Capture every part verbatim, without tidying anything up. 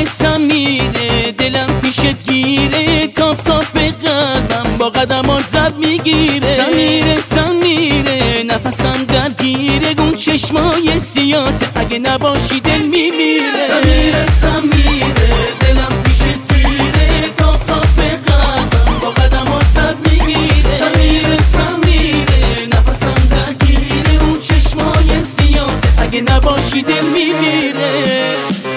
سمیره سمیره دلم پیشت گیره، تاپ تاپ به قلبم با قدمات زد میگیره. سمیره سمیره نفسم درگیره، اون چشمای سیاته اگه نباشی دل میمیره. سمیره سمیره دلم پیشت گیره، تاپ تاپ به قلبم با قدمات زد میگیره. سمیره سمیره نفسم درگیره، اون چشمای سیاته اگه نباشی دل میمیره.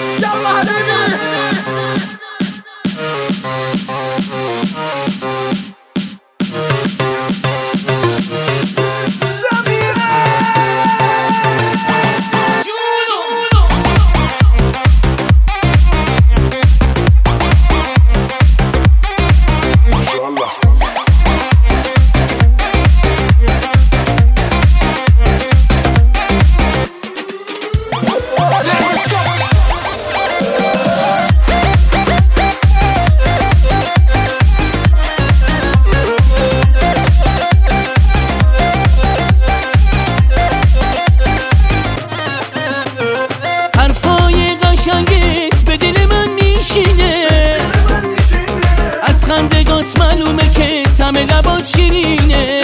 به دل من میشینه، از خندگات معلومه که طعم لبات شیرینه.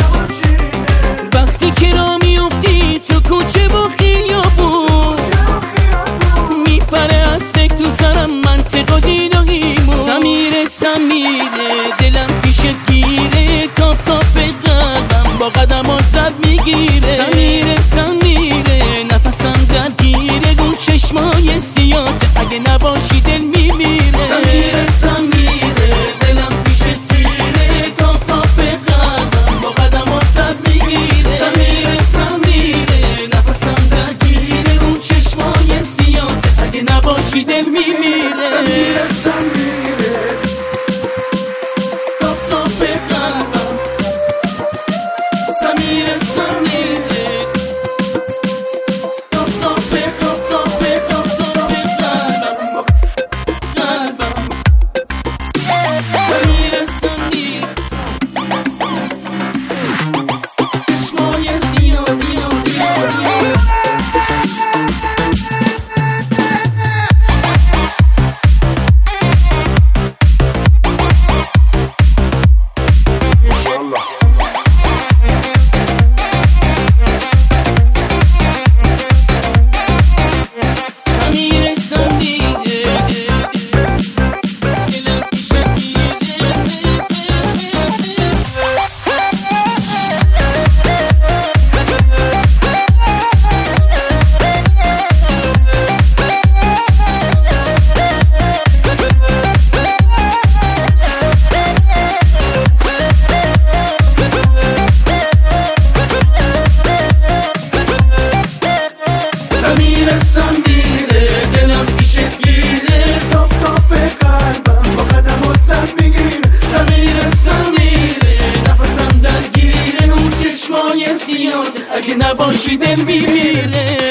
وقتی که را میفتی تو کوچه با خیابون، میپره از فکر تو سرم منطق و دین و ایمون. سمیره سمیره دلم پیشت گیره، تاپ تاپ به قلبم با قدمات زد میگیره. سمیره سمیره نفسم درگیره، گون چشمای سیاته اگه نباشی دل میمیره. سمیره سمیره دلم پیشت گیره، تاپ تاپ به قلبم با قدمات زد میگیره. سمیره سمیره نفسم درگیره، گون چشمای سیاته اگه نباشی دل میمیره. سمیره سمیره تاپ تاپ به قلبم. سمیره سمیره سمیره دلم پیشت گیره، تاپ تاپ به قلبم با قدمات زد میگیره. سمیره سمیره نفسم درگیره، اون چشمای سیاته اگه نباشی دل میمیره.